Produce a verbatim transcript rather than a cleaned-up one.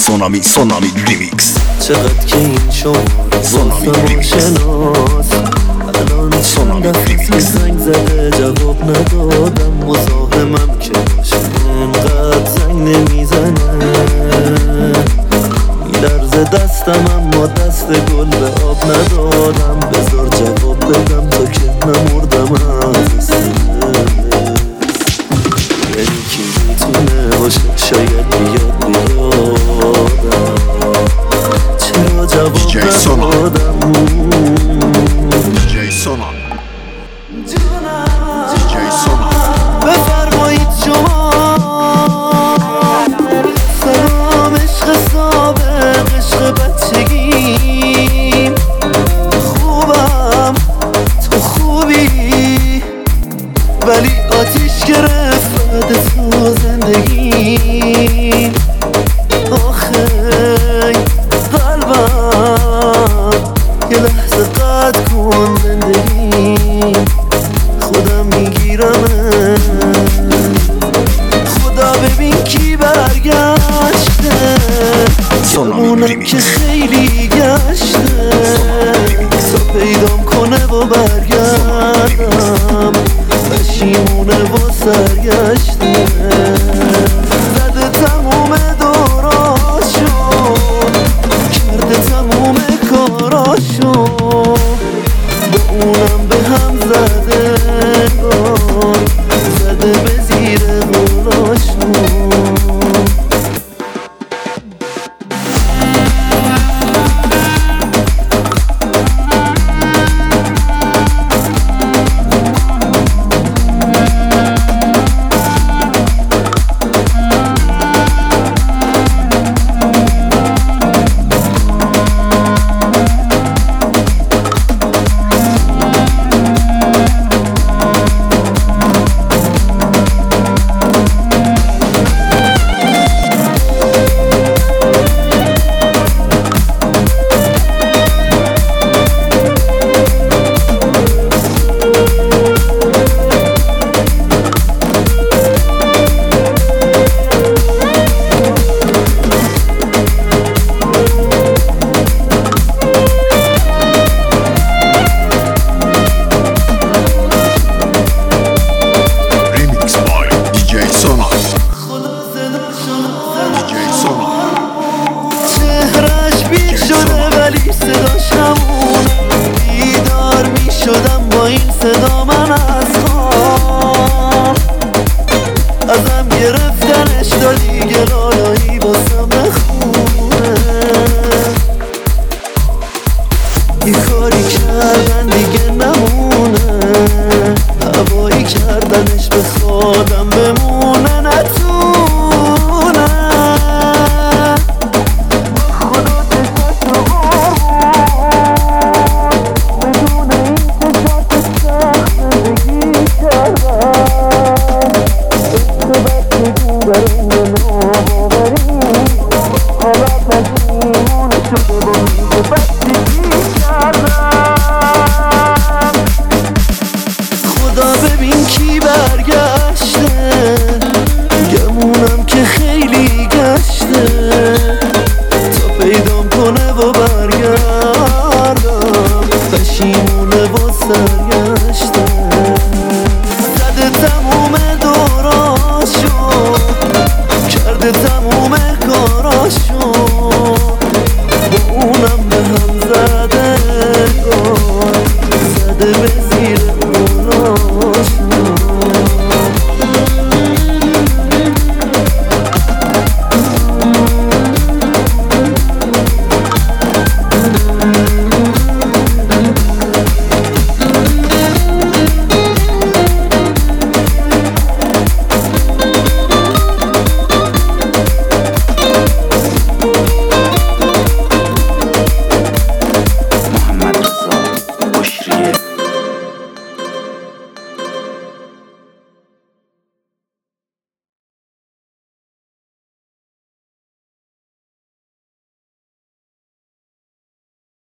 سونامی سونامی ریمیکس. چقدر که این شماره سونامی ریمیکس. شناس الان چند دفعه زنگ زده جواب ندادم، مزاحمم که باشه اینقدر زنگ نمیزنه، میلرزه دستم اما دست گل به آب ندادم، بذار جواب بدم تا که نمردم از استرس. یعنی کی میتونه باشه شاید بیاد بیادم، چرا جواب ندادم. دیجی سونا دیجی سونا بفرمایید شما سلام عشق سابق عشق بچگیم، خوبم تو خوبی ولی آتیش گرفت بعد تو زندگیم، آخه قلبم یه لحظه قطع کن زندگیم، خودم میگیرمه، خدا ببین کی برگشته، اونم که خیلی گشته تا پیدام کنه و برگردم، پشیمونه و سرگشته، زده تموم دوراشو کرده تموم کاراشو، با اونم به هم زده زده به